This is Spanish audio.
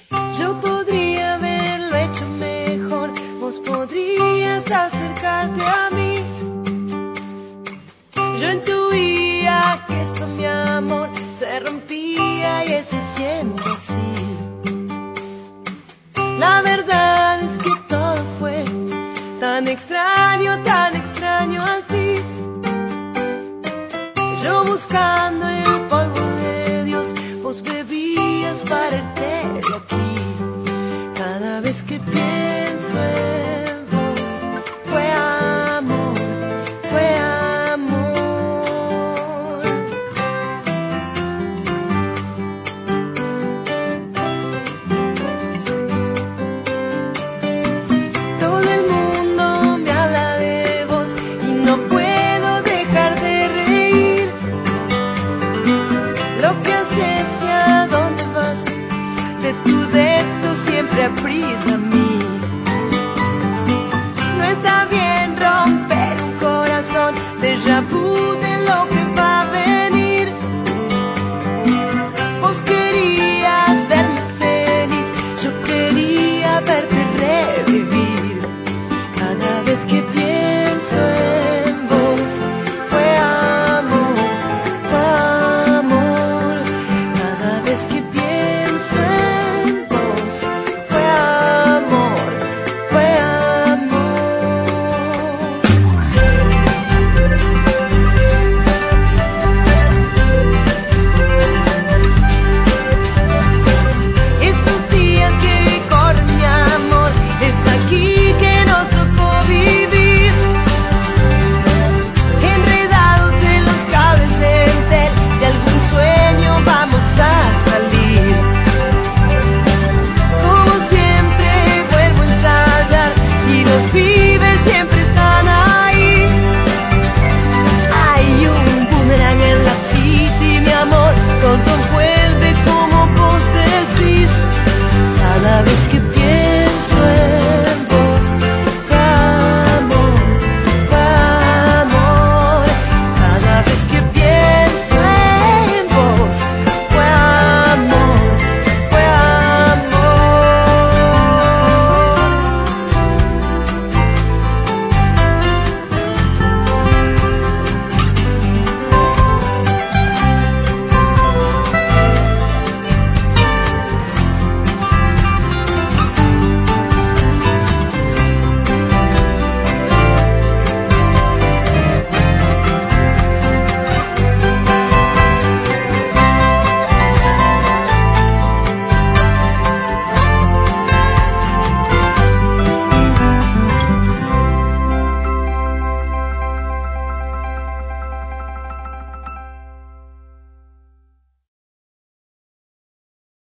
Yo podría haberlo hecho mejor, vos podrías acercarte a mí. Yo intuía que esto, mi amor, se rompía y estoy siendo así. La verdad es que todo fue tan extraño al fin. Yo buscando el polvo de Dios, vos bebías para irte de aquí. Cada vez que pienso en vos, fue amor, fue amor. Todo el mundo me habla de vos y no puedo dejar de reír. Lo que haces y a dónde vas, de tu siempre aprídame.